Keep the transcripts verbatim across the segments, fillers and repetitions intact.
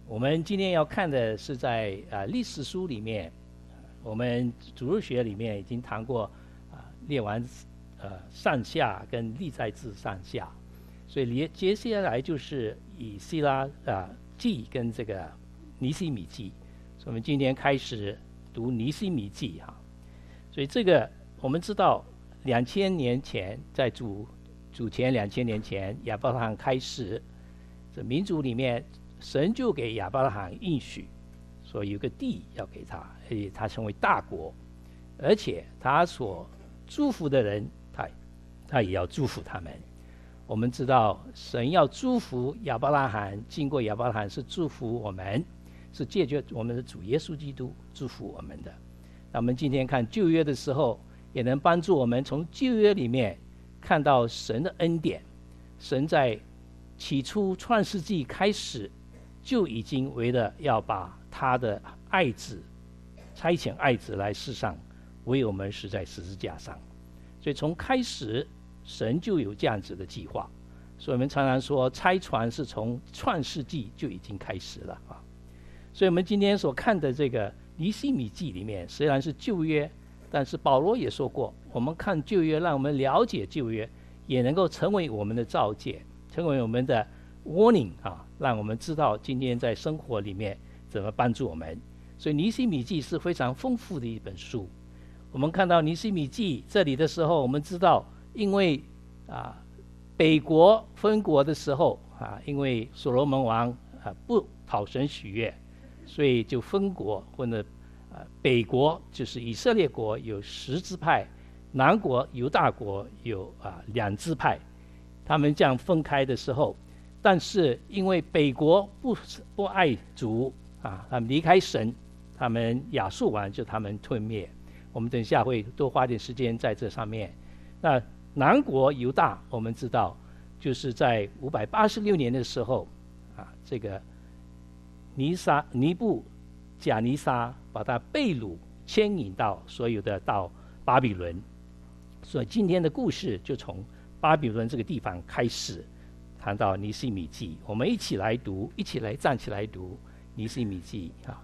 我们今天要看的是在啊历史书里面，我们主日学里面已经谈过啊列完呃上下跟历代志上下，所以接下来就是以西拉啊记跟这个尼希米记，所以我们今天开始读尼希米记哈。所以这个我们知道两千年前在主主前两千年前亚伯拉罕开始，这民族里面。神就给亚伯拉罕应许，说有个地要给他，而且他成为大国，而且他所祝福的人，他他也要祝福他们。我们知道神要祝福亚伯拉罕，经过亚伯拉罕是祝福我们，是借着我们的主耶稣基督祝福我们的。那我们今天看旧约的时候，也能帮助我们从旧约里面看到神的恩典。神在起初创世纪开始就已经为了要把他的爱子差遣爱子来世上为我们死在十字架上，所以从开始神就有这样子的计划。所以我们常常说差传是从创世纪就已经开始了啊。所以我们今天所看的这个尼希米记里面虽然是旧约，但是保罗也说过，我们看旧约让我们了解旧约，也能够成为我们的召戒，成为我们的warning 啊，让我们知道今天在生活里面怎么帮助我们。所以尼希米记是非常丰富的一本书。我们看到尼希米记这里的时候，我们知道因为啊北国分国的时候啊，因为所罗门王啊不讨神喜悦，所以就分国，分了啊北国就是以色列国有十支派，南国犹大国有啊两支派，他们这样分开的时候。但是因为北国不不爱主啊，他们离开神，他们亚述王就他们吞灭。我们等一下会多花点时间在这上面。那南国犹大，我们知道就是在五百八十六年的时候啊，这个尼撒尼布甲尼撒把他被掳牵引到所有的到巴比伦，所以今天的故事就从巴比伦这个地方开始。谈到尼希米记，我们一起来读，一起来站起来读尼希米记啊。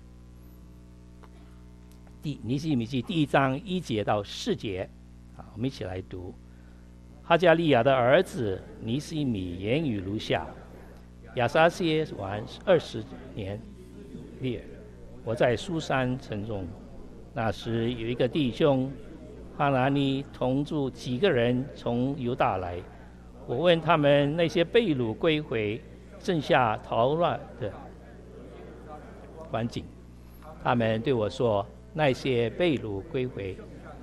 第尼希米记第一章一节到四节啊，我们一起来读。哈加利亚的儿子尼希米言语如下：亚撒谢王二十年列，我在苏珊城中，那时有一个弟兄哈拿尼同住几个人从犹大来。我问他们那些被掳归回、剩下逃乱的光景，他们对我说：那些被掳归回，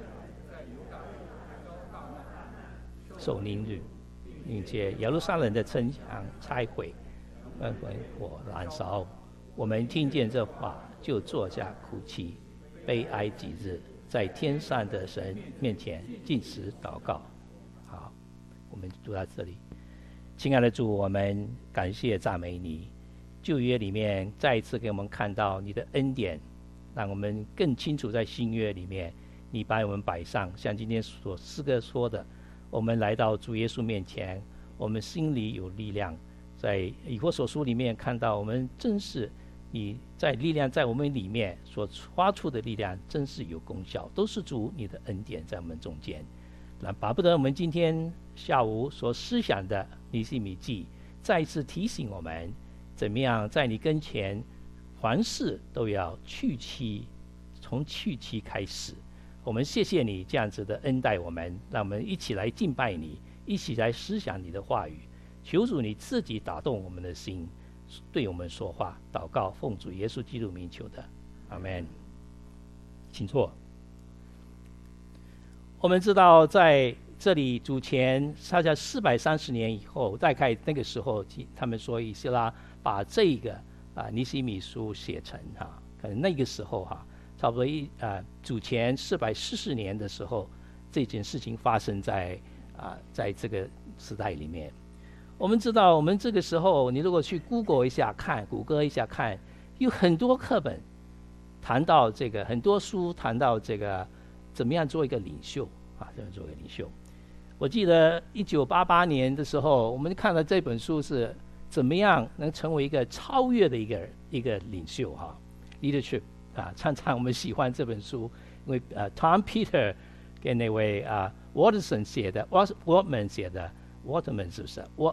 受凌辱，并且耶路撒冷的城墙拆毁，焚火燃烧。我们听见这话，就坐下哭泣，悲哀几日，在天上的神面前禁食祷告。好。我们读到这里。亲爱的主，我们感谢赞美你，旧约里面再一次给我们看到你的恩典，让我们更清楚在新约里面你把我们摆上，像今天所诗歌说的，我们来到主耶稣面前，我们心里有力量。在以弗所书里面看到，我们真是你在力量在我们里面所发出的力量真是有功效，都是主你的恩典在我们中间。那巴不得我们今天下午所思想的尼希米记再一次提醒我们，怎么样在你跟前凡事都要去期，从去期开始。我们谢谢你这样子的恩待我们，让我们一起来敬拜你，一起来思想你的话语。求主你自己打动我们的心，对我们说话。祷告奉主耶稣基督名求的，阿们。请坐。我们知道在这里主前大概四百三十年以后，大概那个时候他们说以斯拉把这个啊尼希米书写成哈、啊，可能那个时候哈、啊，差不多一啊主前四百四十年的时候，这件事情发生在啊在这个时代里面。我们知道我们这个时候，你如果去 Google 一下看，谷歌一下看，有很多课本谈到这个，很多书谈到这个。怎么样做一个领袖啊？怎么做一个领袖？我记得一九八八年的时候，我们看了这本书是怎么样能成为一个超越的一个一个领袖哈、啊、，leadership 啊，常常我们喜欢这本书，因为呃 Tom Peter 跟那位啊 Watson 写的 Waterman 写的 Waterman 是不是 Wat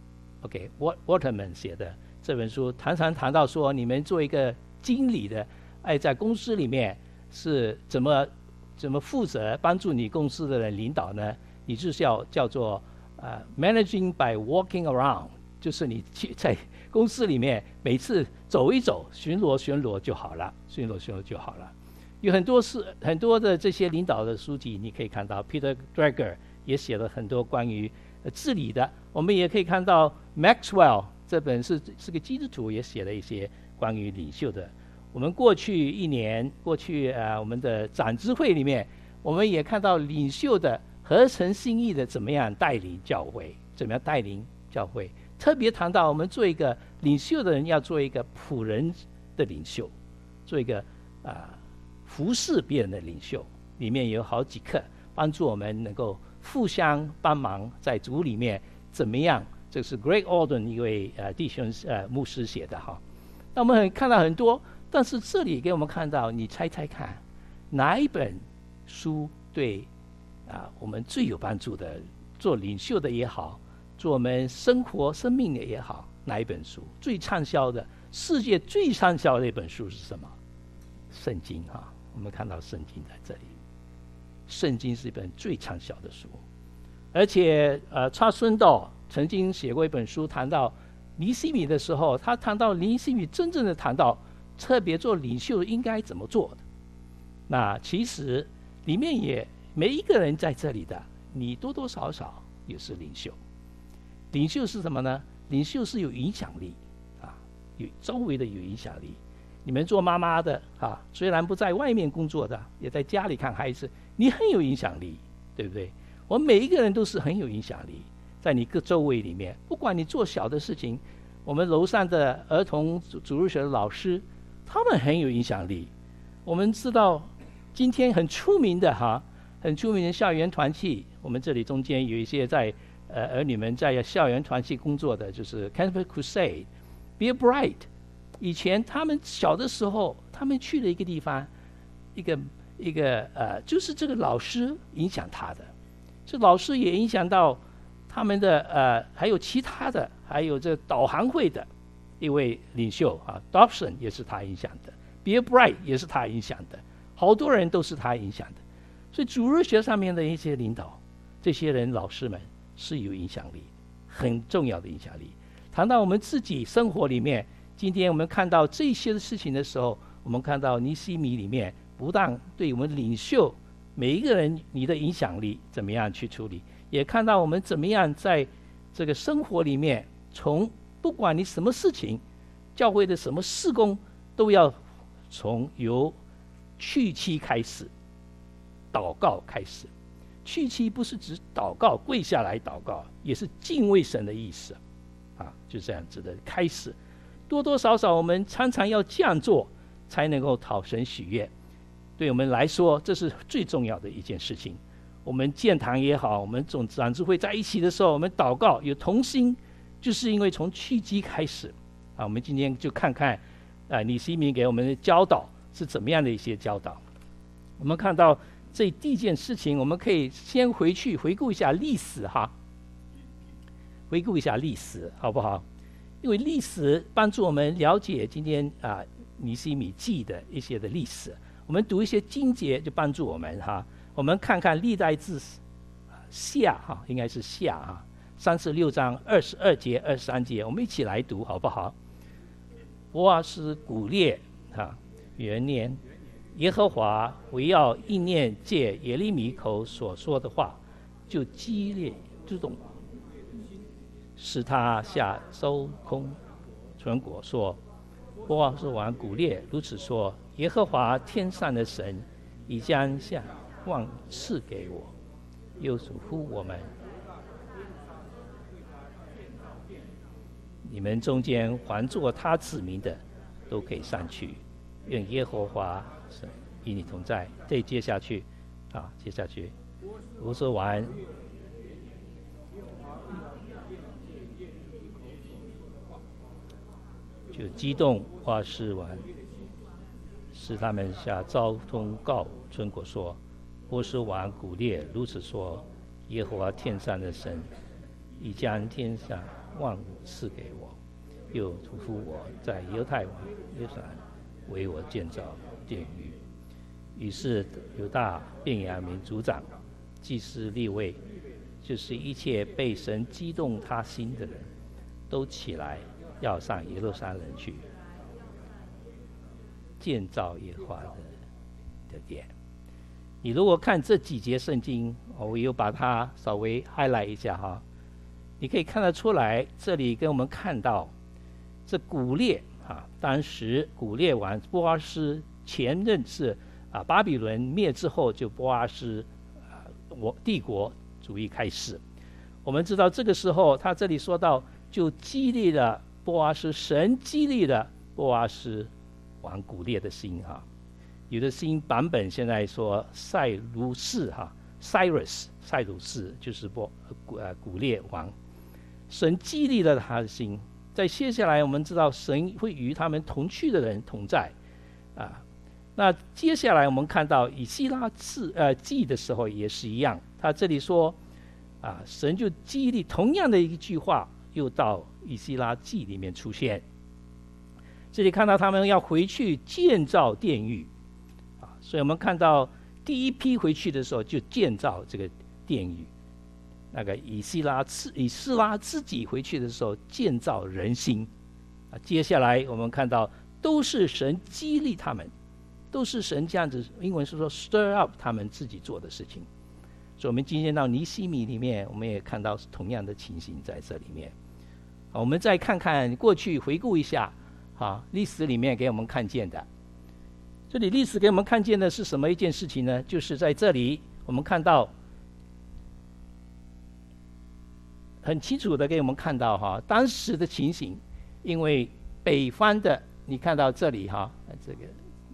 OK Waterman 写的这本书，常常谈到说，你们做一个经理的，哎，在公司里面是怎么怎么负责帮助你公司的人领导呢？你就是要叫做呃 managing by walking around， 就是你去在公司里面每次走一走，巡逻巡逻就好了，巡逻巡逻就好了。有很多是很多的这些领导的书籍，你可以看到 Peter Drucker 也写了很多关于呃治理的。我们也可以看到 Maxwell 这本是是个基督徒，也写了一些关于领袖的。我们过去一年，过去呃我们的长知会里面，我们也看到领袖的合成心意的怎么样带领教会，怎么样带领教会。特别谈到我们做一个领袖的人，要做一个仆人的领袖，做一个啊、呃、服侍别人的领袖。里面有好几课帮助我们能够互相帮忙，在组里面怎么样。这是 Greg Alden 一位呃弟兄呃牧师写的哈。那我们很看到很多，但是这里给我们看到，你猜猜看，哪一本书对啊我们最有帮助的？做领袖的也好，做我们生活生命的也好，哪一本书最畅销的？世界最畅销的一本书是什么？圣经哈，我们看到圣经在这里，圣经是一本最畅销的书，而且呃，查孙道曾经写过一本书，谈到尼希米的时候，他谈到尼希米真正的谈到，特别做领袖应该怎么做的。那其实里面也每一个人在这里的，你多多少少也是领袖。领袖是什么呢？领袖是有影响力啊，有周围的有影响力。你们做妈妈的啊，虽然不在外面工作的，也在家里看孩子，你很有影响力，对不对？我们每一个人都是很有影响力，在你各周围里面，不管你做小的事情，我们楼上的儿童主日学的老师，他们很有影响力。我们知道今天很出名的哈，很出名的校园团契，我们这里中间有一些在呃儿女们在校园团契工作的，就是 Campus Crusade、Be Bright。以前他们小的时候，他们去了一个地方，一个一个呃，就是这个老师影响他的，这老师也影响到他们的呃，还有其他的，还有这导航会的一位领袖啊 ，Dobson 也是他影响的 ，Be Bright 也是他影响的，好多人都是他影响的。所以主日学上面的一些领导，这些人老师们是有影响力，很重要的影响力。谈到我们自己生活里面。今天我们看到这些事情的时候，我们看到尼希米里面不但对我们领袖每一个人你的影响力怎么样去处理，也看到我们怎么样在这个生活里面，从不管你什么事情，教会的什么事工，都要从由去期开始，祷告开始。去期不是指祷告跪下来祷告，也是敬畏神的意思啊，就这样子的开始。多多少少我们常常要这样做，才能够讨神喜悦。对我们来说，这是最重要的一件事情。我们建堂也好，我们总长智会在一起的时候，我们祷告有同心，就是因为从契机开始啊。我们今天就看看啊，尼希米给我们的教导是怎么样的一些教导。我们看到这第一件事情，我们可以先回去回顾一下历史哈，回顾一下历史好不好？因为历史帮助我们了解今天啊尼希米记的一些的历史，我们读一些经节就帮助我们哈。我们看看历代志下哈，应该是下哈，三十六章二十二节、二十三节，我们一起来读好不好？波阿斯古列哈元年，耶和华为要应验借耶利米口所说的话，就激烈自动。使他下收空存果说，波阿斯王古列如此说，耶和华天上的神已将下望赐给我，又嘱咐我们，你们中间还做他子民的，都可以上去，愿耶和华神与你同在。再接下去啊，接下去我说完， 就激动波阿斯王，使他们下诏通告春国说：波斯王古列如此说，耶和华天上的神已将天下万物赐给我，又嘱咐我在犹太王耶路撒冷为我建造殿宇。于是犹大、便雅悯族长、祭司、利未，就是一切被神激动他心的人，都起来要上耶路撒冷去建造耶和华的的殿。你如果看这几节圣经，我又把它稍微 highlight 一下哈，你可以看得出来，这里跟我们看到这古列啊，当时古列王波阿斯前任是啊巴比伦灭之后，就波阿斯啊我帝国主义开始。我们知道这个时候，他这里说到，就激励了波阿斯，神激励了波阿斯王古列的心哈。有的新版本现在说塞鲁士哈 ，Cyrus 塞鲁士就是波呃古列王，神激励了他的心。在接下来我们知道神会与他们同去的人同在啊。那接下来我们看到以西拉记呃记的时候也是一样，他这里说啊，神就激励同样的一句话，又到以西拉记里面出现。这里看到他们要回去建造殿宇。所以我们看到第一批回去的时候就建造这个殿宇，那个以西拉以斯拉自己回去的时候建造人心啊。接下来我们看到都是神激励他们，都是神这样子，英文是说 stir up 他们自己做的事情。所以我们今天到尼希米里面，我们也看到同样的情形在这里面。好，我们再看看过去，回顾一下啊，历史里面给我们看见的。这里历史给我们看见的是什么一件事情呢？就是在这里我们看到很清楚的给我们看到哈当时的情形，因为北方的你看到这里哈，这个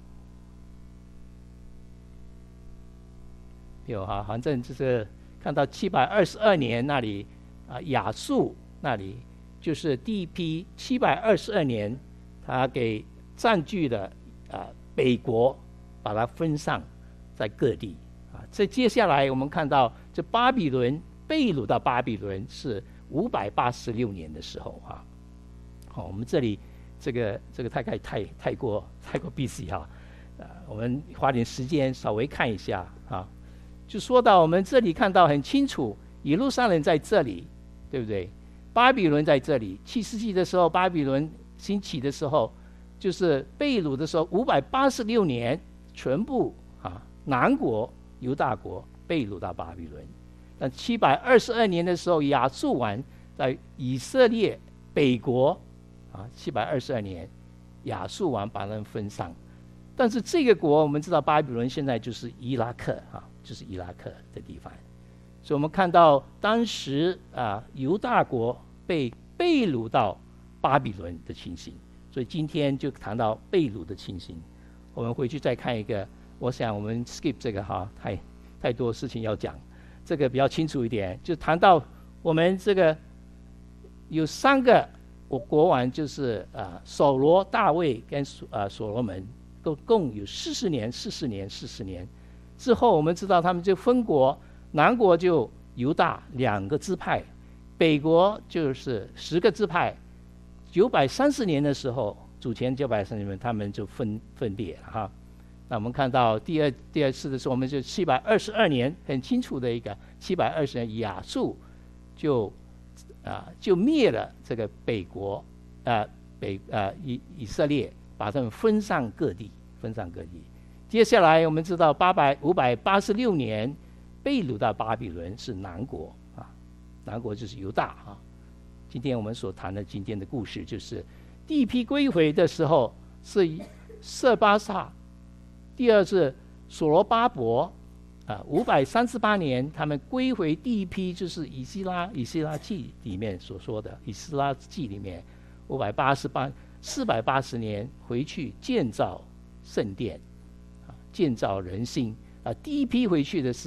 有哈，反正就是看到七百二十二年那里啊，亚述那里就是第一批七百二十二年，他给占据了啊。北国把它分散在各地啊。这接下来我们看到，这巴比伦被掳到巴比伦是五百八十六年的时候啊。好，我们这里这个这个大概太太过太过 busy 哈，啊，我们花点时间稍微看一下啊。就说到我们这里看到很清楚，耶路撒冷在这里，对不对？巴比伦在这里。七世纪的时候，巴比伦兴起的时候。就是被掳的时候，五百八十六年，全部啊南国犹大国被掳到巴比伦。但七百二十二年的时候，亚述王在以色列北国啊，七百二十二年，亚述王把人分散。但是这个国我们知道，巴比伦现在就是伊拉克啊，就是伊拉克的地方。所以我们看到当时啊犹大国被被掳到巴比伦的情形。所以今天就谈到被掳的情形，我们回去再看一个。我想我们 skip 这个哈，太太多事情要讲，这个比较清楚一点。就谈到我们这个有三个我国王，就是啊扫罗、大卫跟啊所罗门，都共有四十年、四十年、四十年之后，我们知道他们就分国，南国就犹大两个支派，北国就是十个支派。九百三十年的时候，主前九百三十年，他们就分分裂了哈。那我们看到第二第二次的时候，我们就七百二十二年，很清楚的一个七百二十年，亚述就啊就灭了这个北国啊北啊以以色列，把他们分散各地，分散各地。接下来我们知道八百五百八十六年被掳到巴比伦是南国啊，南国就是犹大啊。今天我们所谈的今天的故事，就是第一批归回的时候是色巴萨，第二是所罗巴伯，啊，五百三十八年他们归回第一批，就是以西拉以西拉记里面所说的以西拉记里面五百八十八四百八十年回去建造圣殿，啊，建造人心啊。第一批回去的是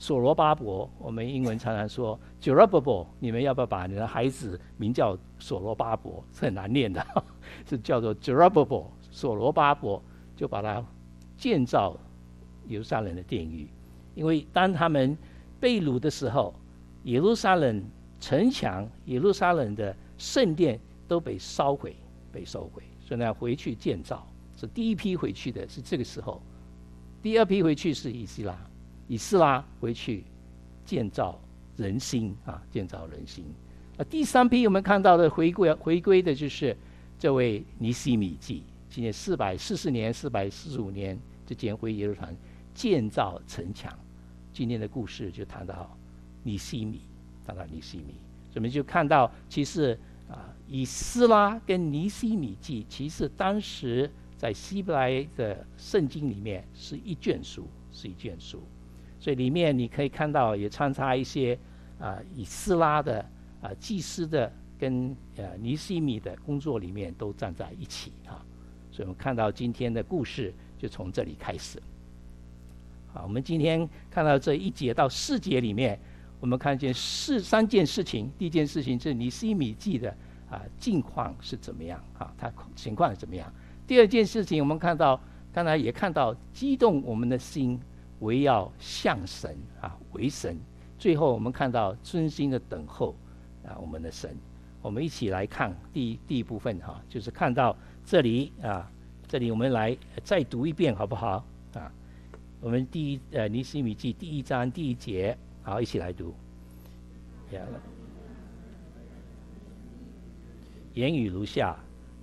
所罗巴伯，我们英文常常说 Zerubbabel， 你们要不要把你的孩子名叫所罗巴伯？是很难念的，是叫做 Zerubbabel， 所罗巴伯就把它建造耶路撒冷的殿宇。因为当他们被掳的时候，耶路撒冷城墙、耶路撒冷的圣殿都被烧毁，被烧毁，所以呢回去建造。是第一批回去的是这个时候，第二批回去是以斯拉，以斯拉回去建造人心啊，建造人心。啊，第三批我们看到的回归回归的就是这位尼希米记，今年四百四十年、四百四十五年就捡回耶路撒冷建造城墙。今天的故事就谈到尼希米，谈到尼希米，所以我们就看到，其实啊，以斯拉跟尼希米记，其实当时在希伯来的圣经里面是一卷书，是一卷书，所以里面你可以看到也穿插一些啊以斯拉的啊祭司的跟呃尼希米的工作里面都站在一起啊，所以我们看到今天的故事就从这里开始。好，我们今天看到这一节到四节里面，我们看见四三件事情。第一件事情是尼希米记的啊境况是怎么样啊，它情况是怎么样。第二件事情，我们看到刚才也看到激动我们的心，围绕向神啊为神。最后我们看到专心的等候啊我们的神。我们一起来看第一第一部分哈、啊，就是看到这里啊，这里我们来再读一遍好不好啊？我们第一呃尼希米记第一章第一节，好，一起来读。言语如下：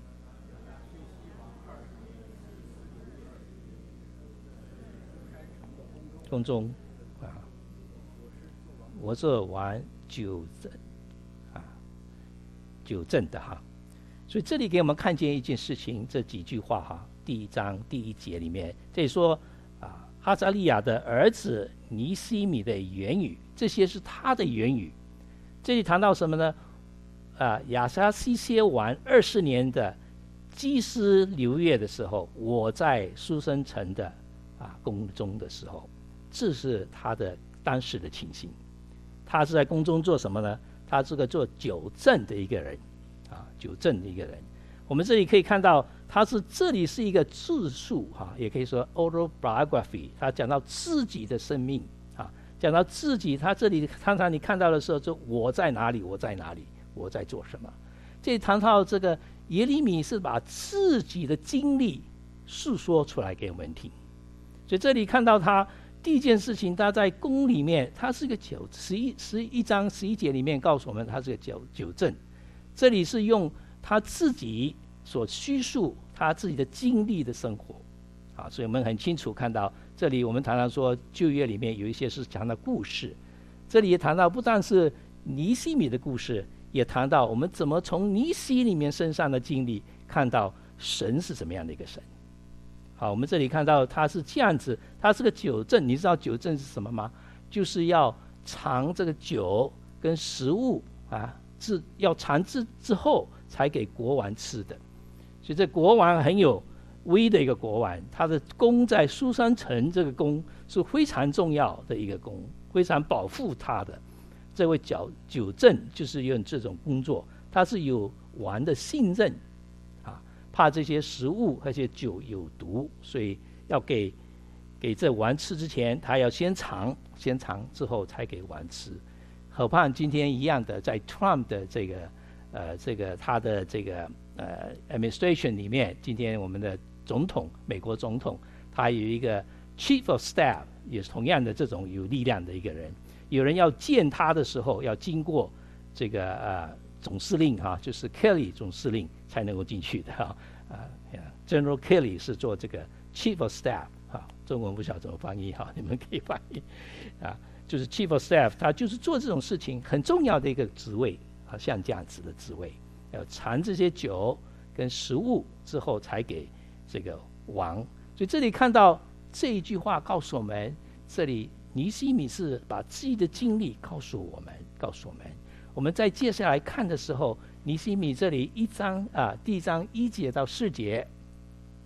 宫中啊，我是玩九正啊，九正的哈。所以这里给我们看见一件事情，这几句话哈，第一章第一节里面，这里说啊。哈扎利亚的儿子尼希米的言语，这些是他的言语。这里谈到什么呢？啊，亚撒西歇完二十年的祭司流月的时候，我在书生城的啊宫中的时候，这是他的当时的情形。他是在宫中做什么呢？他是个做酒政的一个人，啊，酒政的一个人。我们这里可以看到，他是这里是一个自述哈、啊，也可以说 autobiography， 他讲到自己的生命啊，讲到自己，他这里常常你看到的时候，就我在哪里，我在哪里，我在做什么。这里谈到这个耶利米是把自己的经历诉说出来给我们听，所以这里看到他第一件事情，他在宫里面，他是个酒十一十一章十一节里面告诉我们，他是个酒酒政，这里是用他自己所叙述他自己的经历的生活，啊，所以我们很清楚看到，这里我们常常说旧约里面有一些是讲到故事，这里也谈到不但是尼希米的故事，也谈到我们怎么从尼希里面身上的经历看到神是怎么样的一个神。好，我们这里看到他是这样子，他是个酒政，你知道酒政是什么吗？就是要尝这个酒跟食物啊，自要尝之之后才给国王吃的。所以这国王很有威的一个国王，他的宫在书珊城，这个宫是非常重要的一个宫，非常保护他的。这位酒酒政就是用这种工作，他是有王的信任啊，怕这些食物而且酒有毒，所以要给给这王吃之前，他要先尝，先尝之后才给王吃。何况今天一样的，在 Trump 的这个呃这个他的这个呃 administration 里面，今天我们的总统，美国总统，他有一个 Chief of Staff， 也是同样的这种有力量的一个人。有人要见他的时候，要经过这个呃总司令哈、啊，就是 Kelly 总司令才能够进去的哈啊。General Kelly 是做这个 Chief of Staff 哈、啊，中文不晓得怎么翻译哈、啊，你们可以翻译啊。就是 Chief of Staff， 他就是做这种事情很重要的一个职位啊，像这样子的职位，要尝这些酒跟食物之后才给这个王。所以这里看到这一句话告诉我们，这里尼希米是把自己的经历告诉我们，告诉我们。我们在接下来看的时候，尼希米这里一章啊，第一章一节到四节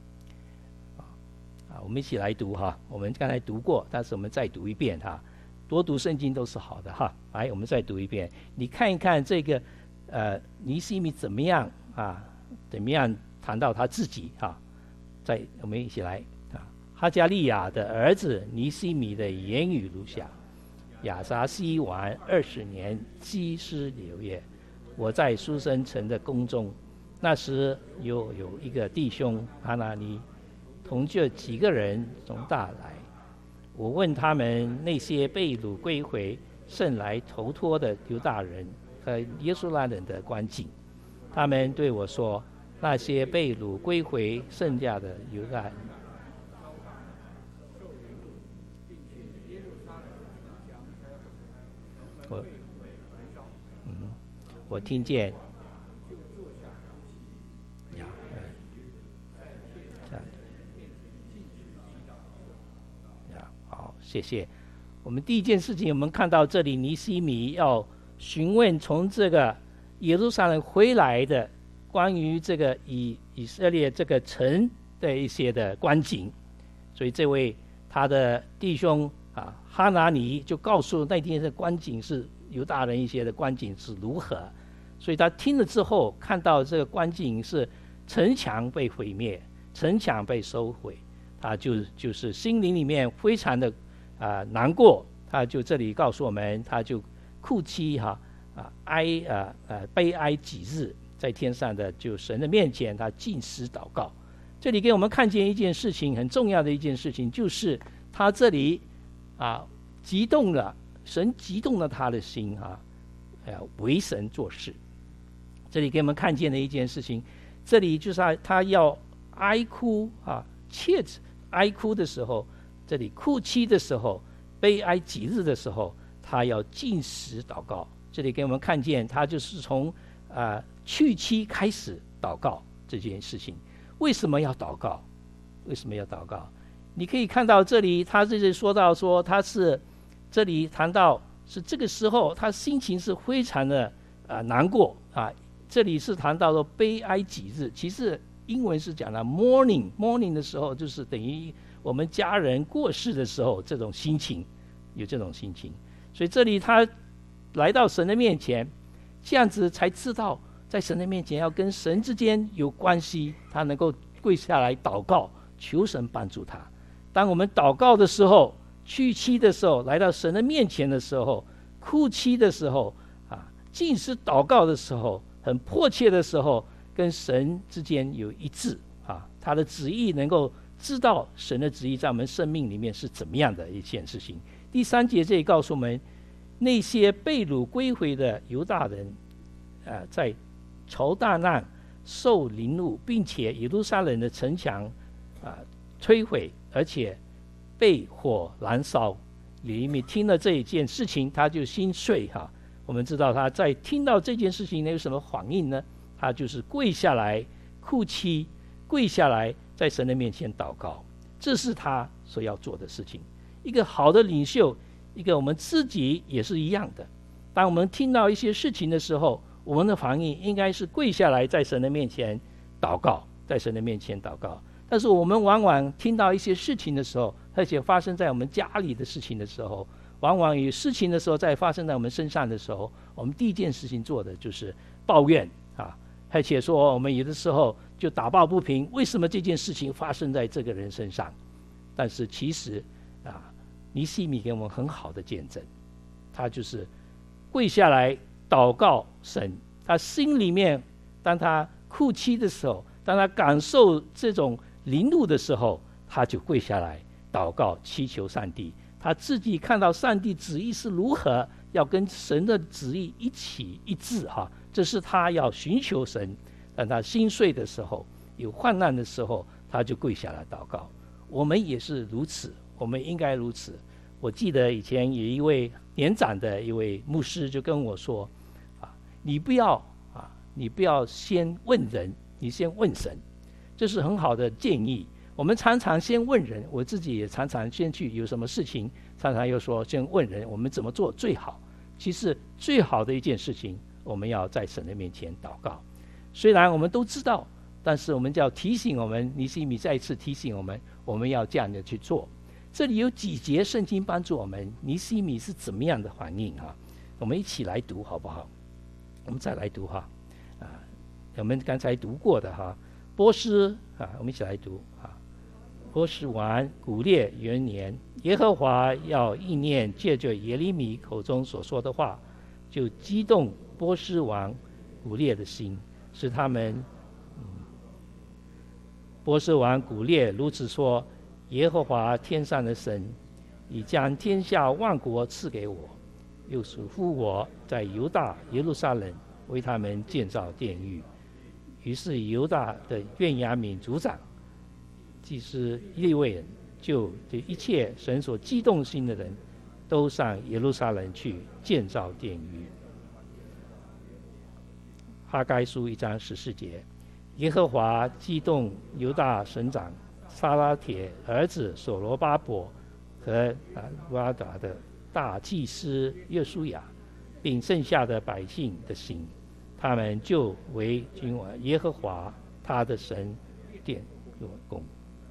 啊，我们一起来读哈。我们刚才读过，但是我们再读一遍哈。 多读圣经都是好的哈。来，我们再读一遍，你看一看这个呃尼西米怎么样啊？怎么样谈到他自己哈？再我们一起来啊，哈加利亚的儿子尼西米的言语如下：亚撒西王二十年，基斯流月，我在书生城的宫中，那时有有一个弟兄哈拿尼，同这几个人从大来。我问他们那些被掳归回、圣来投托的犹大人和耶稣拉人的光景，他们对我说：那些被掳归回剩下的犹大人，我嗯，我听见呀，这样呀，好，谢谢。我们第一件事情，我们看到这里尼西米要询问从这个耶路撒冷回来的关于这个以以色列这个城的一些的光景，所以这位他的弟兄啊哈拿尼就告诉那天的光景是犹大人一些的光景是如何，所以他听了之后看到这个光景是城墙被毁灭，城墙被收回，他就就是心灵里面非常的啊、呃、难过，他就这里告诉我们，他就哭泣哈啊哀啊呃悲哀几日，在天上的就神的面前，他禁食祷告。这里给我们看见一件事情，很重要的一件事情，就是他这里啊激动了，神激动了他的心啊，呃为神做事。这里给我们看见的一件事情，这里就是他他要哀哭啊，切哀哭的时候，这里哭泣的时候，悲哀几日的时候，他要禁食祷告。这里给我们看见，他就是从啊、呃、去期开始祷告这件事情。为什么要祷告？为什么要祷告？你可以看到这里，他这里说到说他是这里谈到是这个时候，他心情是非常的啊、呃、难过啊。这里是谈到说悲哀几日，其实英文是讲了 mourning mourning 的时候，就是等于我们家人过世的时候这种心情，有这种心情。所以这里他来到神的面前，这样子才知道在神的面前要跟神之间有关系，他能够跪下来祷告，求神帮助他。当我们祷告的时候，去期的时候，来到神的面前的时候，哭泣的时候啊，尽是祷告的时候，很迫切的时候，跟神之间有一致啊，他的旨意能够知道神的旨意在我们生命里面是怎么样的一件事情。第三节这里告诉我们，那些被掳归回的犹大人啊，在受大难、受凌辱，并且耶路撒冷的城墙啊摧毁，而且被火燃烧。里面听了这一件事情，他就心碎哈。我们知道他在听到这件事情有什么反应呢？他就是跪下来哭泣，跪下来在神的面前祷告，这是他所要做的事情。一个好的领袖，一个我们自己也是一样的。当我们听到一些事情的时候，我们的反应应该是跪下来在神的面前祷告，在神的面前祷告。但是我们往往听到一些事情的时候，而且发生在我们家里的事情的时候，往往有事情的时候在发生在我们身上的时候，我们第一件事情做的就是抱怨啊，而且说我们有的时候就打抱不平，为什么这件事情发生在这个人身上？但是其实啊，尼西米给我们很好的见证，他就是跪下来祷告神，他心里面当他哭泣的时候，当他感受这种凌辱的时候，他就跪下来祷告祈求上帝。他自己看到上帝旨意是如何，要跟神的旨意一起一致哈，这是他要寻求神。当他心碎的时候，有患难的时候，他就跪下来祷告。我们也是如此，我们应该如此。我记得以前有一位年长的一位牧师就跟我说啊，你不要啊，你不要先问人，你先问神，这是很好的建议。我们常常先问人，我自己也常常先去有什么事情，常常又说先问人，我们怎么做最好？其实最好的一件事情，我们要在神的面前祷告。虽然我们都知道，但是我们就要提醒我们，尼西米再一次提醒我们，我们要这样的去做。 这里有几节圣经帮助我们尼希米是怎么样的反应哈？我们一起来读好不好？我们再来读哈，啊，我们刚才读过的哈，波斯啊，我们一起来读啊。波斯王古列元年，耶和华要应验借着耶利米口中所说的话，就激动波斯王古列的心，使他们，嗯，波斯王古列如此说：耶和华天上的神已将天下万国赐给我，又嘱咐我在犹大耶路撒冷为他们建造殿宇。于是犹大的便雅悯族长、祭司利未人，就对一切神所激动心的人，都上耶路撒冷去建造殿宇。哈该书一章十四节，耶和华激动犹大省长撒拉铁儿子所罗巴伯和拉达的大祭司约书亚，并剩下的百姓的心，他们就为君王耶和华他的神殿做工。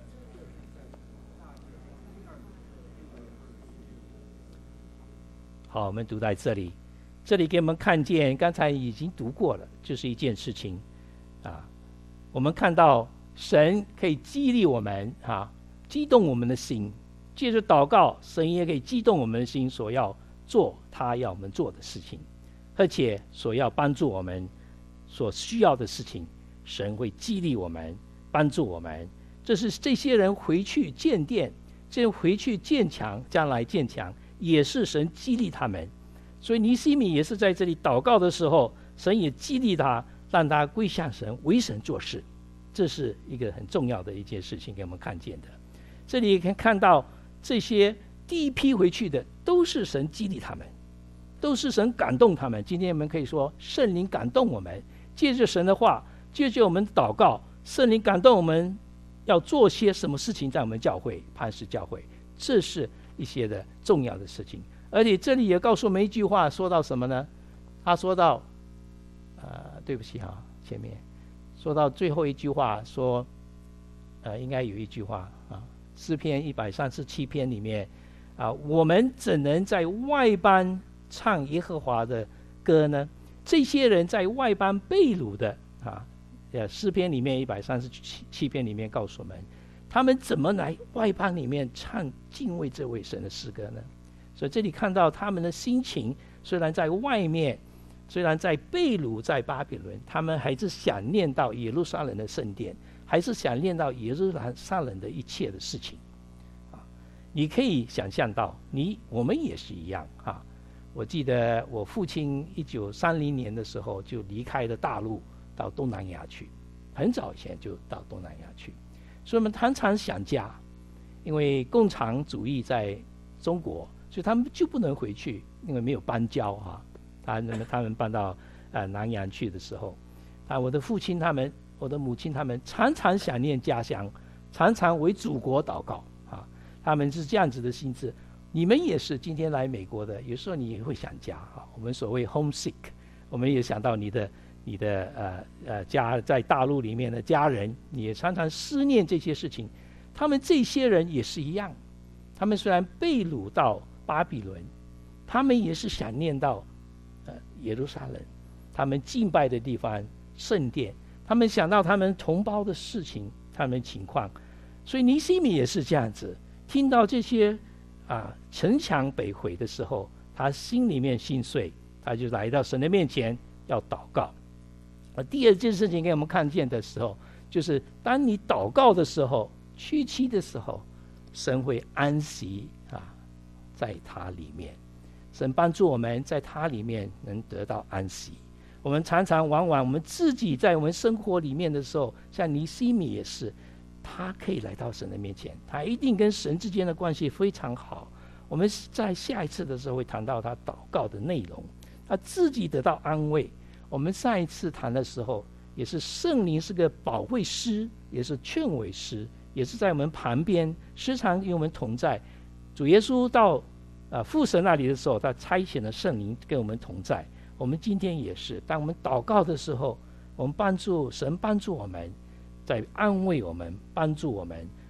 好，我们读在这里，这里给我们看见，刚才已经读过了，就是一件事情啊。我们看到神可以激励我们啊，激动我们的心，借着祷告，神也可以激动我们的心，所要做他要我们做的事情，而且所要帮助我们所需要的事情，神会激励我们，帮助我们。这是这些人回去建殿，这回去建墙，将来建墙，也是神激励他们。所以尼希米也是在这里祷告的时候，神也激励他，让他归向神，为神做事。这是一个很重要的一件事情给我们看见的。这里可以看到，这些第一批回去的都是神激励他们，都是神感动他们。今天我们可以说圣灵感动我们，借着神的话，借着我们祷告，圣灵感动我们要做些什么事情在我们教会磐石教会，这是一些的重要的事情。而且这里也告诉我们一句话，说到什么呢？他说到呃，对不起哈，前面说到最后一句话，说呃，应该有一句话啊，诗篇一百三十七篇里面啊，我们怎能在外邦唱耶和华的歌呢？这些人在外邦被掳的啊，呃，诗篇里面一百三十七篇里面告诉我们，他们怎么来外邦里面唱敬畏这位神的诗歌呢？所以这里看到他们的心情，虽然在外面，虽然在被掳在巴比伦，他们还是想念到耶路撒冷的圣殿，还是想念到耶路撒冷的一切的事情啊。你可以想象到，你我们也是一样啊。我记得我父亲一九三零年的时候就离开了大陆，到东南亚去，很早以前就到东南亚去，所以我们常常想家，因为共产主义在中国，所以他们就不能回去，因为没有邦交啊。他们他们搬到呃南洋去的时候，啊，我的父亲他们，我的母亲他们常常想念家乡，常常为祖国祷告啊。他们是这样子的心智。你们也是今天来美国的，有时候你也会想家啊。我们所谓 homesick， 我们也想到你的你的呃呃家在大陆里面的家人，你也常常思念这些事情。他们这些人也是一样，他们虽然被掳到巴比伦，他们也是想念到呃耶路撒冷，他们敬拜的地方圣殿，他们想到他们同胞的事情，他们情况。所以尼希米也是这样子，听到这些啊城墙被毁的时候，他心里面心碎，他就来到神的面前要祷告。而第二件事情给我们看见的时候，就是当你祷告的时候，屈膝的时候，神会安息啊在他里面，神帮助我们在他里面能得到安息。我们常常往往我们自己在我们生活里面的时候，像尼希米也是，他可以来到神的面前，他一定跟神之间的关系非常好。我们在下一次的时候会谈到他祷告的内容，他自己得到安慰。我们上一次谈的时候，也是圣灵是个保惠师，也是劝慰师，也是在我们旁边时常与我们同在。主耶稣到呃父神那里的时候，他差遣了圣灵跟我们同在。我们今天也是，当我们祷告的时候，我们帮助神帮助我们，在安慰我们，帮助我们，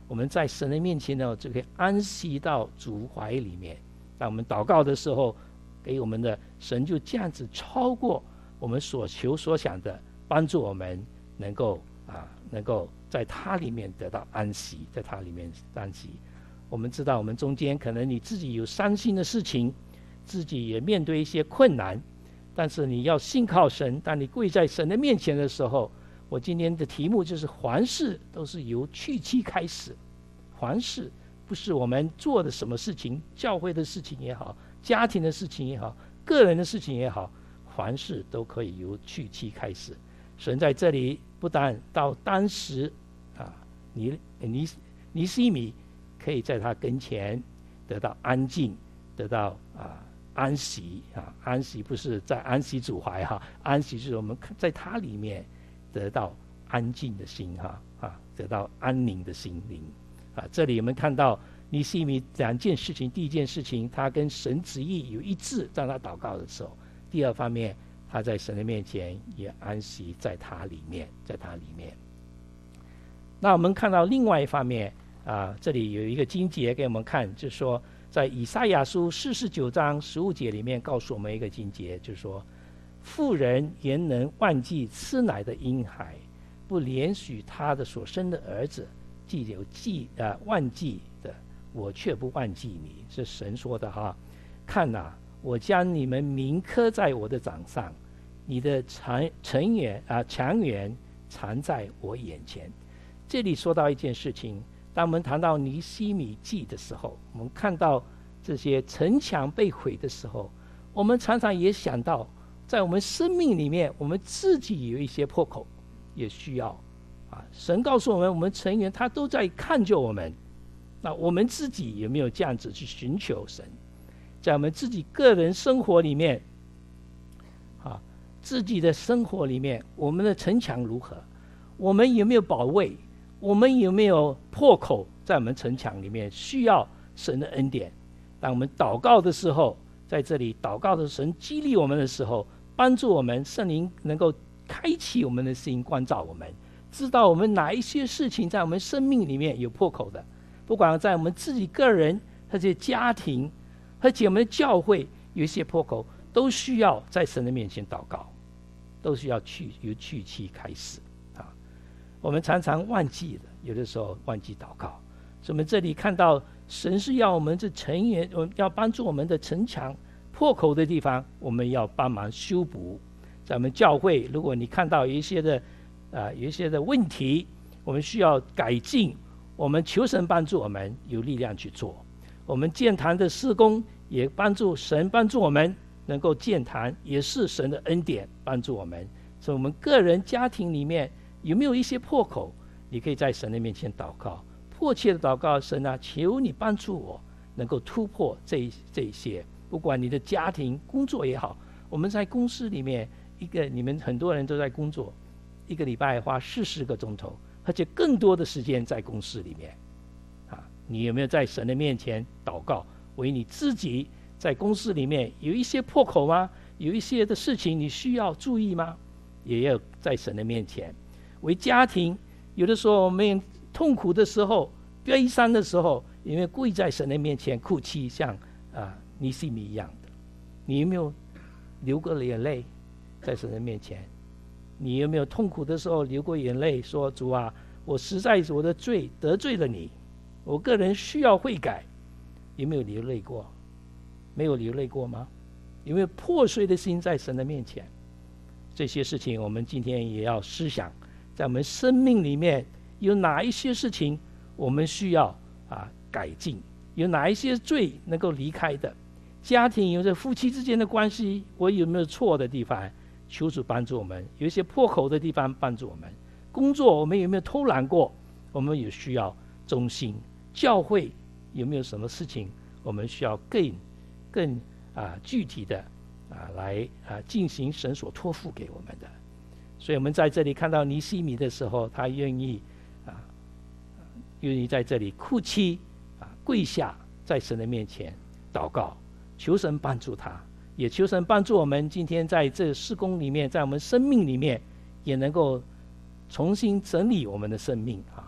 我们在神的面前呢，就可以安息到主怀里面。当我们祷告的时候，给我们的神就这样子超过我们所求所想的，帮助我们能够啊，能够在他里面得到安息，在他里面安息。我们知道，我们中间可能你自己有伤心的事情，自己也面对一些困难，但是你要信靠神。当你跪在神的面前的时候，我今天的题目就是凡事都是由去期开始。凡事不是我们做的什么事情，教会的事情也好，家庭的事情也好，个人的事情也好，凡事都可以由去期开始。神在这里不但到当时啊，尼尼尼西米可以在他跟前得到安静，得到啊安息啊，安息不是在安息主怀哈，安息是我们在他里面得到安静的心哈啊，得到安宁的心灵啊。这里我们看到尼西米两件事情，第一件事情他跟神旨意有一致，在他祷告的时候；第二方面，他在神的面前也安息在他里面，在他里面。那我们看到另外一方面啊，这里有一个经节给我们看，就是说在以赛亚书四十九章十五节里面告诉我们一个经节，就是说妇人原能忘记吃奶的婴孩，不怜恤他的所生的儿子，既有记啊忘记的，我却不忘记你。是神说的哈。看哪、啊，我将你们铭刻在我的掌上，你的成成员啊强援藏在我眼前。这里说到一件事情，当我们谈到尼西米记的时候，我们看到这些城墙被毁的时候，我们常常也想到，在我们生命里面，我们自己有一些破口，也需要啊。神告诉我们，我们成员他都在看着我们，那我们自己有没有这样子去寻求神？在我们自己个人生活里面，啊，自己的生活里面，我们的城墙如何？我们有没有保卫？我们有没有破口在我们城墙里面？需要神的恩典。当我们祷告的时候，在这里祷告的神激励我们的时候，帮助我们，圣灵能够开启我们的心，关照我们，知道我们哪一些事情在我们生命里面有破口的，不管在我们自己个人，或者家庭，而且我们的教会有一些破口，都需要在神的面前祷告，都需要去由去期开始。我们常常忘记了，有的时候忘记祷告。所以我们这里看到神是要我们这成员，要帮助我们的城墙破口的地方，我们要帮忙修补。在我们教会，如果你看到有一些的啊、呃、有一些的问题，我们需要改进，我们求神帮助我们有力量去做。我们建堂的事工也帮助神帮助我们能够建堂，也是神的恩典帮助我们。所以我们个人家庭里面有没有一些破口，你可以在神的面前祷告，迫切的祷告，神啊，求你帮助我能够突破这这一些。不管你的家庭工作也好，我们在公司里面，一个你们很多人都在工作，一个礼拜花四十个钟头，而且更多的时间在公司里面啊，你有没有在神的面前祷告，为你自己在公司里面有一些破口吗？有一些的事情你需要注意吗？也要在神的面前。为家庭，有的时候我们痛苦的时候、悲伤的时候，有没有跪在神的面前哭泣，像啊尼西米一样的？你有没有流过眼泪在神的面前？你有没有痛苦的时候流过眼泪，说主啊，我实在是我的罪得罪了你，我个人需要悔改？有没有流泪过？没有流泪过吗？有没有破碎的心在神的面前？这些事情我们今天也要思想，在我们生命里面有哪一些事情我们需要啊改进，有哪一些罪能够离开的？家庭有着夫妻之间的关系，我有没有错的地方？求主帮助我们，有一些破口的地方帮助我们。工作我们有没有偷懒过？我们有需要忠心。教会有没有什么事情我们需要更更啊具体的啊来啊进行神所托付给我们的？所以我们在这里看到尼西米的时候，他愿意啊愿意在这里哭泣啊跪下，在神的面前祷告，求神帮助他，也求神帮助我们今天在这事工里面，在我们生命里面也能够重新整理我们的生命啊。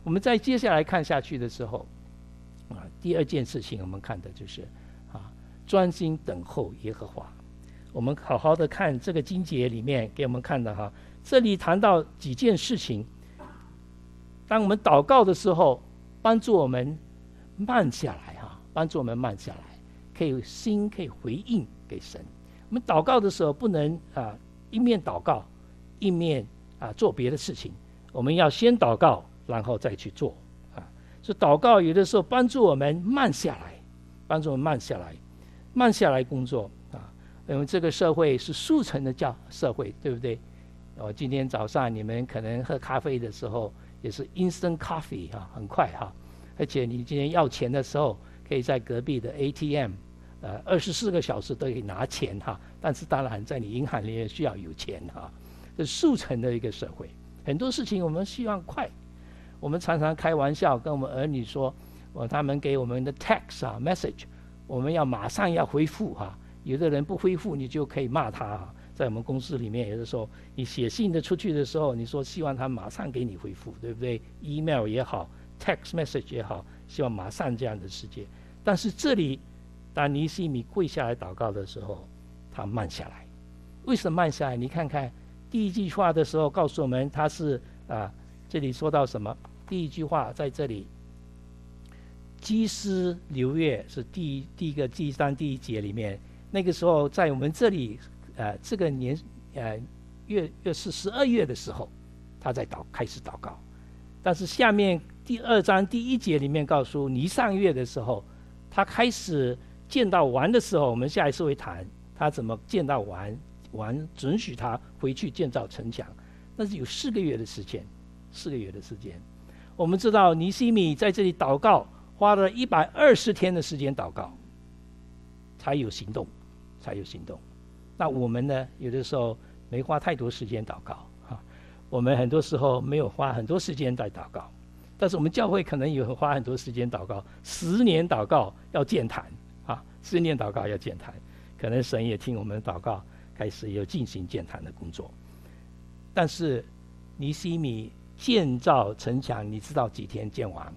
我们在接下来看下去的时候，啊，第二件事情我们看的就是啊，专心等候耶和华。我们好好的看这个经节里面给我们看的哈，这里谈到几件事情。当我们祷告的时候，帮助我们慢下来哈，帮助我们慢下来，可以心可以回应给神。我们祷告的时候不能啊一面祷告一面啊做别的事情，我们要先祷告然后再去做啊。所以祷告有的时候帮助我们慢下来，帮助我们慢下来，慢下来工作啊。因为这个社会是速成的教社会，对不对？哦，今天早上你们可能喝咖啡的时候也是 instant coffee 哈，很快哈。而且你今天要钱的时候，可以在隔壁的 A T M， 呃，二十四个小时都可以拿钱哈。但是当然，在你银行里面需要有钱哈。这是速成的一个社会，很多事情我们希望快。我们常常开玩笑跟我们儿女说，哦，他们给我们的 text 啊 message， 我们要马上要回复哈。有的人不回复，你就可以骂他哈。在我们公司里面，有的时候你写信的出去的时候，你说希望他马上给你回复，对不对 ？email 也好 ，text message 也好，希望马上这样的世界。但是这里，当尼西米跪下来祷告的时候，他慢下来。为什么慢下来？你看看第一句话的时候告诉我们，他是啊，这里说到什么？第一句话在这里，基斯流月是第一第一个第三第一节里面。那个时候在我们这里，呃，这个年，呃，月月是十二月的时候，他在祷开始祷告。但是下面第二章第一节里面告诉尼上月的时候，他开始见到王的时候，我们下一次会谈他怎么见到王，王准许他回去建造城墙。但是有四个月的时间，四个月的时间。我们知道尼西米在这里祷告，花了一百二十天的时间祷告，才有行动。才有行动。那我们呢？有的时候没花太多时间祷告啊，我们很多时候没有花很多时间在祷告，但是我们教会可能有花很多时间祷告，十年祷告要建坛啊，十年祷告要建坛，可能神也听我们的祷告，开始有进行建坛的工作。但是尼西米建造城墙，你知道几天建完？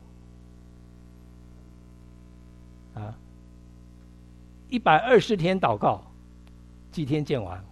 啊？一百二十天祷告，几天建完？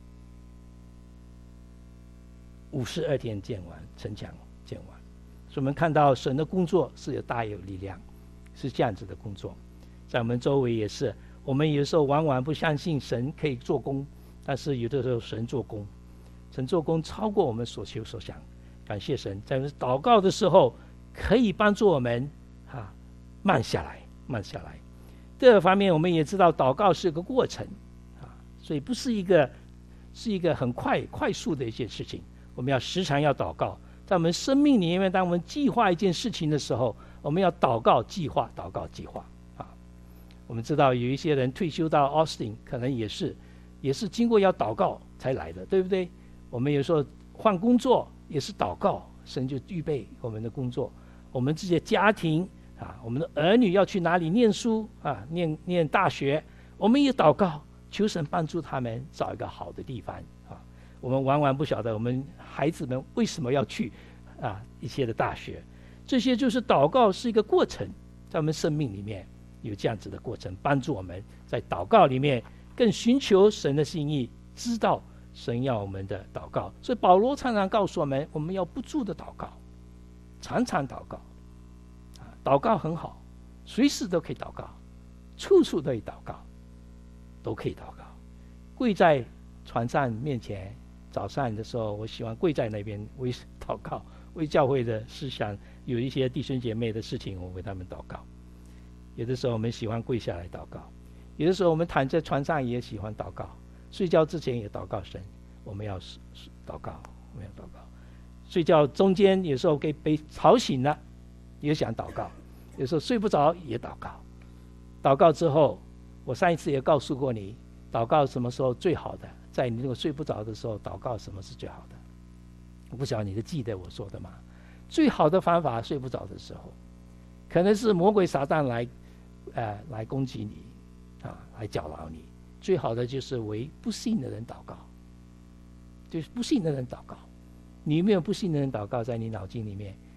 五十二天建完，城墙建完。所以我们看到神的工作是有大有力量，是这样子的工作。在我们周围也是，我们有时候往往不相信神可以做工，但是有的时候神做工，神做工超过我们所求所想。感谢神，在祷告的时候可以帮助我们啊慢下来，慢下来。第二方面，我们也知道祷告是个过程啊，所以不是一个是一个很快快速的一件事情。我们要时常要祷告，在我们生命里面，当我们计划一件事情的时候，我们要祷告计划，祷告计划啊。我们知道有一些人退休到 Austin， 可能也是也是经过要祷告才来的，对不对？我们有时候换工作也是祷告，神就预备我们的工作。我们这些家庭。啊，我们的儿女要去哪里念书啊？念念大学，我们也祷告，求神帮助他们找一个好的地方啊。我们往往不晓得我们孩子们为什么要去啊一些的大学，这些就是祷告是一个过程，在我们生命里面有这样子的过程，帮助我们在祷告里面更寻求神的心意，知道神要我们的祷告。所以保罗常常告诉我们，我们要不住的祷告，常常祷告。祷告很好，随时都可以祷告，处处都可以祷告，都可以祷告。跪在船上面前，早上的时候，我喜欢跪在那边为祷告，为教会的思想，有一些弟兄姐妹的事情，我为他们祷告。有的时候我们喜欢跪下来祷告，有的时候我们躺在船上也喜欢祷告，睡觉之前也祷告神。我们要祷告，我们要祷告。睡觉中间有时候给被吵醒了。也想祷告，有时候睡不着也祷告。祷告之后，我上一次也告诉过你，祷告什么时候最好的？在你那个睡不着的时候，祷告什么是最好的？我不晓得你的记得我说的吗？最好的方法，睡不着的时候，可能是魔鬼撒旦来，呃，来攻击你，啊，来搅扰你。最好的就是为不信的人祷告，就是不信的人祷告。你有没有不信的人祷告在你脑筋里面？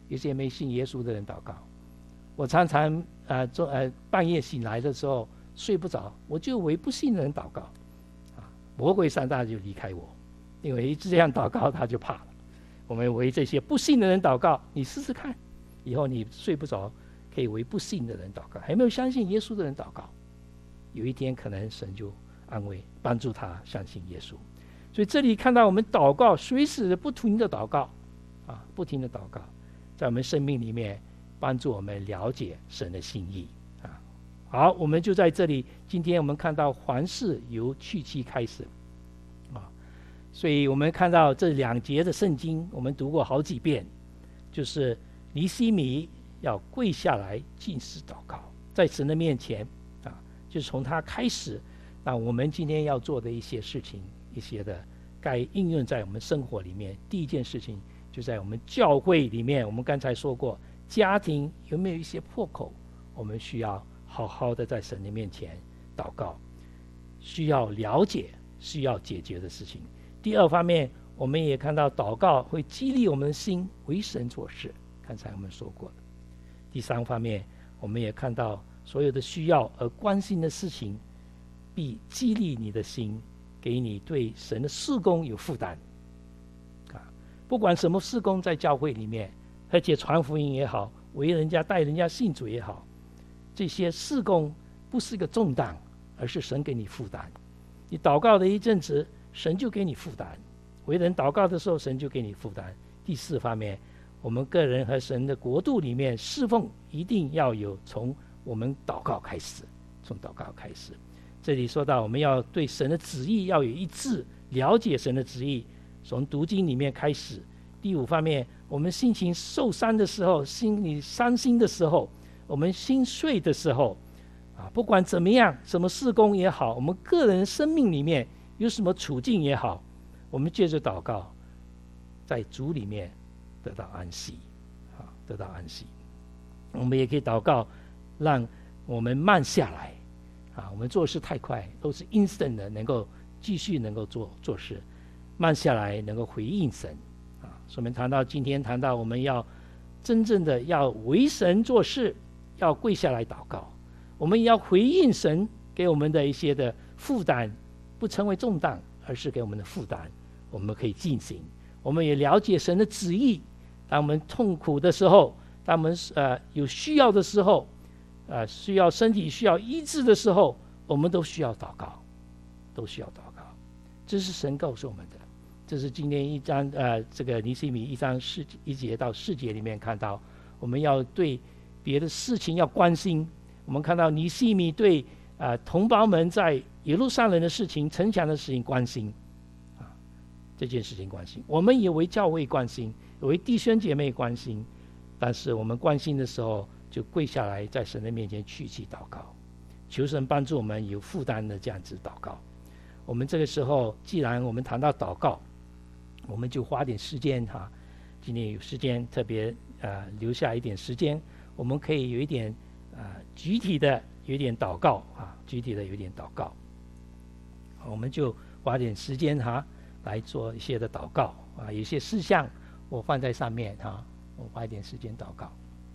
有些没信耶稣的人祷告。我常常呃做呃半夜醒来的时候睡不着，我就为不信的人祷告，啊，魔鬼撒旦就离开我，因为一直这样祷告他就怕了。我们为这些不信的人祷告，你试试看，以后你睡不着，可以为不信的人祷告，还没有相信耶稣的人祷告，有一天可能神就安慰帮助他相信耶稣。所以这里看到我们祷告，随时不停的祷告啊，不停的祷告，在我们生命里面帮助我们了解神的心意啊。好，我们就在这里，今天我们看到凡事由契机开始啊，所以我们看到这两节的圣经，我们读过好几遍，就是尼希米要跪下来禁食祷告，在神的面前啊，就是从他开始。那我们今天要做的一些事情，一些的该应用在我们生活里面。第一件事情就在我们教会里面，我们刚才说过，家庭有没有一些破口，我们需要好好的在神的面前祷告，需要了解，需要解决的事情。第二方面，我们也看到祷告会激励我们的心为神做事，刚才我们说过的。第三方面，我们也看到所有的需要而关心的事情，必激励你的心，给你对神的事工有负担啊！不管什么事工，在教会里面，而且传福音也好，为人家带人家信主也好，这些事工不是一个重担，而是神给你负担。你祷告的一阵子，神就给你负担；为人祷告的时候，神就给你负担。第四方面，我们个人和神的国度里面侍奉，一定要有从我们祷告开始，从祷告开始。这里说到我们要对神的旨意要有一致，了解神的旨意，从读经里面开始。第五方面，我们心情受伤的时候，心里伤心的时候，我们心碎的时候啊，不管怎么样，什么事工也好，我们个人生命里面有什么处境也好，我们借着祷告，在主里面得到安息啊，得到安息。我们也可以祷告，让我们慢下来啊，我们做事太快，都是 instant 的，能够继续能够做做事，慢下来能够回应神啊。所以我们谈到今天谈到我们要真正的要为神做事，要跪下来祷告，我们也要回应神给我们的一些的负担，不成为重担，而是给我们的负担，我们可以进行。我们也了解神的旨意，当我们痛苦的时候，当我们呃有需要的时候，呃，需要身体需要医治的时候，我们都需要祷告，都需要祷告。这是神告诉我们的，这是今天一章呃，这个尼希米一章四一节到四节里面看到，我们要对别的事情要关心。我们看到尼希米对呃同胞们在耶路撒冷的事情、城墙的事情关心啊，这件事情关心。我们也为教会关心，也为弟兄姐妹关心，但是我们关心的时候，就跪下来在神的面前屈膝祷告，求神帮助我们有负担的这样子祷告。我们这个时候，既然我们谈到祷告，我们就花点时间哈，今天有时间特别呃留下一点时间，我们可以有一点呃具体的有一点祷告啊，具体的有一点祷告，我们就花点时间哈来做一些的祷告啊，有些事项我放在上面哈，我花一点时间祷告。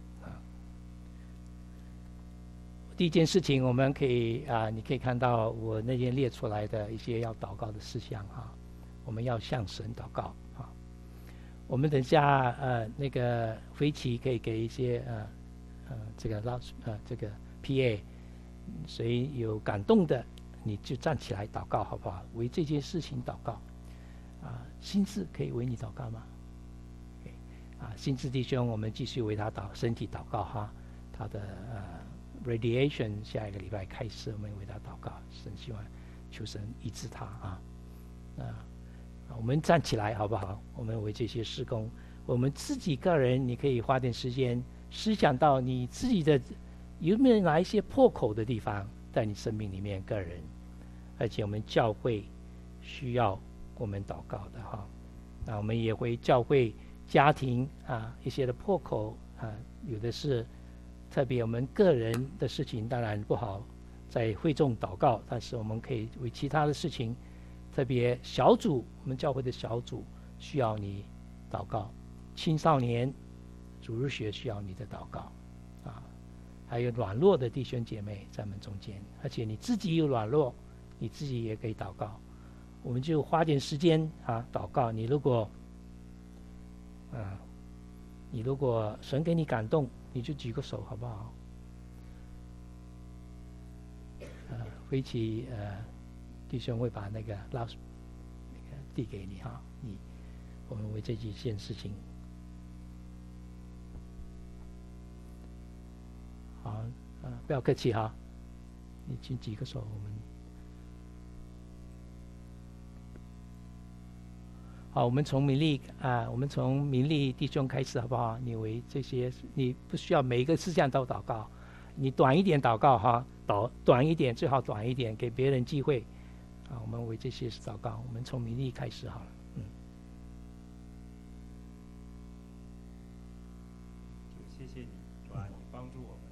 第一件事情，我们可以啊、呃，你可以看到我那天列出来的一些要祷告的事项哈，我们要向神祷告啊。我们等下呃那个飞奇可以给一些呃呃这个老呃这个 P A， 谁有感动的，你就站起来祷告好不好？为这件事情祷告啊。心智可以为你祷告吗？啊，心智弟兄，我们继续为他祷身体祷告哈，他的呃。Radiation 下一个礼拜开始，我们为他祷告，神希望求神医治他啊！啊，我们站起来好不好？我们为这些事工，我们自己个人，你可以花点时间思想到你自己的有没有哪一些破口的地方在你生命里面，个人，而且我们教会需要我们祷告的哈。那我们也会教会家庭啊一些的破口啊，有的是。特别我们个人的事情当然不好在会众祷告，但是我们可以为其他的事情，特别小组，我们教会的小组需要你祷告。青少年主日学需要你的祷告啊，还有软弱的弟兄姐妹在我们中间，而且你自己有软弱，你自己也可以祷告。我们就花点时间啊祷告。你如果啊，你如果神给你感动，你就举个手好不好？呃，回去呃，弟兄会把那个拉那个递给你哈，你我们为这几件事情。好，呃，不要客气哈，你请举个手，我们。好，我们从名利啊，我们从名利弟兄开始好不好？你为这些，你不需要每一个事项都祷告，你短一点祷告哈，短短一点，最好短一点，给别人机会啊。我们为这些祷告，我们从名利开始好了，嗯。 谢谢你，主啊，你帮助我们。